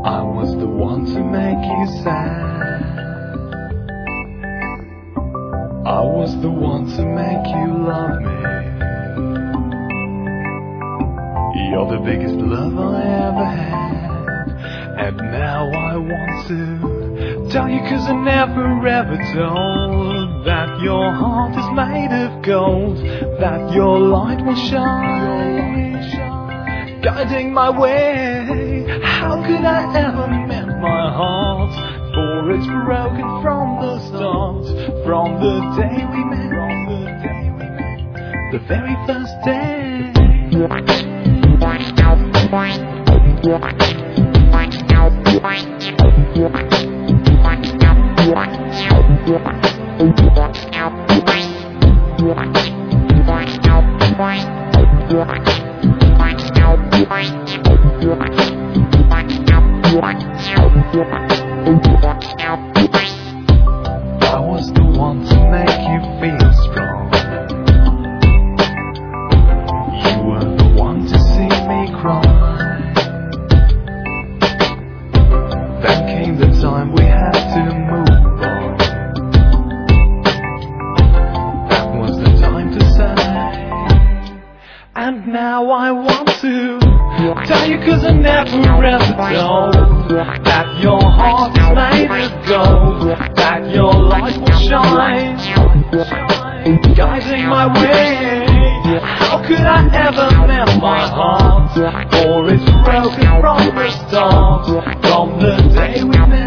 I was the one to make you sad. I was the one to make you love me. You're the biggest love I ever had. And now I want to tell you, 'cause I never ever told that your heart is made of gold, that your light will shine, guiding my way. How could I ever mend my heart? For it's broken from the start, from the day we met, the very first day. I was the one to make you feel strong. You were the one to see me cry. Then came the time we had to move on. That was the time to say. And now I want to tell you, 'cause I never ever told that your heart is made of gold, that your light will shine, guiding my way. How could I ever mend my heart? For it's broken from the start, from the day we met,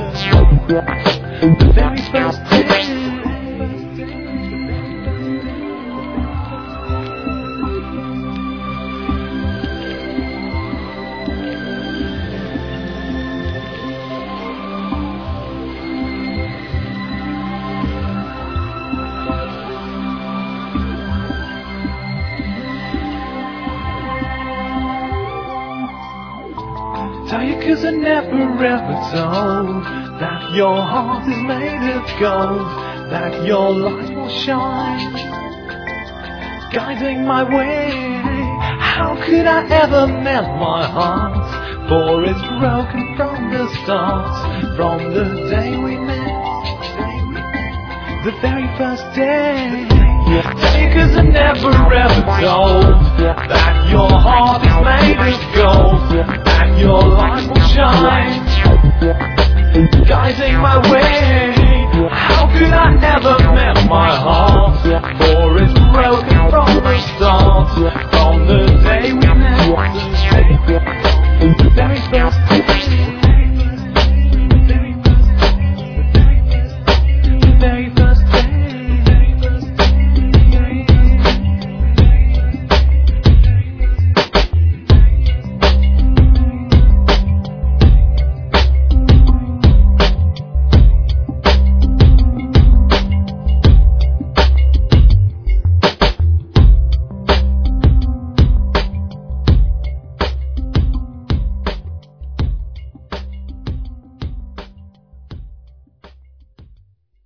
the very first day. Tell you, 'cause I never ever told that your heart is made of gold, that your light will shine, guiding my way. How could I ever mend my heart? For it's broken from the start, from the day we met, the very first day. Tell you, 'cause I never ever told that your heart is made of gold, that your light will shine, guiding my way.